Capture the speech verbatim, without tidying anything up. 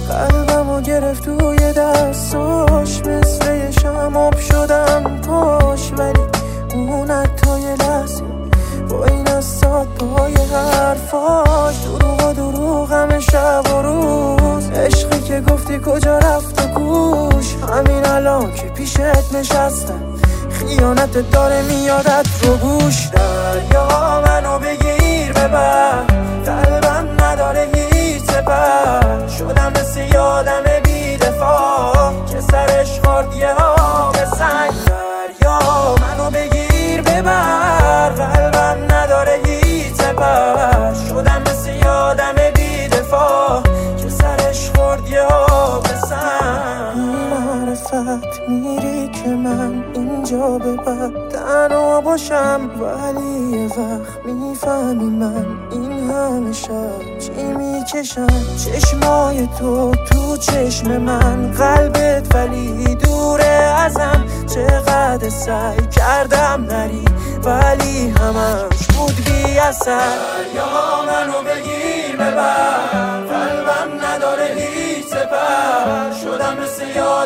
قلبمو گرفت توی دستاش، مثل یه شماب شدم کاش. ولی اون حتی یه لحظه با این استاد پای حرفاش، دروغ و دروغ همه شب و روز. عشقی که گفتی کجا رفت و گوش، همین الان که پیشت نشستم خیانت داره میادت رو گوش. دریا منو بگیر ببر، قلبم نداره هیچ سپر. شدم مثل یادم بی دفاع که سرش خورد یه ها به سنگ. دریا منو بگیر ببر، قلبم نداره هیچ سپر. شدم مثل یادم بی دفاع که سرش خورد یه ها به سنگ. معرفت میری که من اینجا ببر تنها باشم، ولی یه وقت میفهمی من این همه شب چی میکشم. چشمای تو تو چشم من، قلبت ولی دوره ازم. چقدر سعی کردم نری ولی همش بود بی اثر. یا منو بگیر ببر، قلبم نداره هیچ سپر. شدم مثل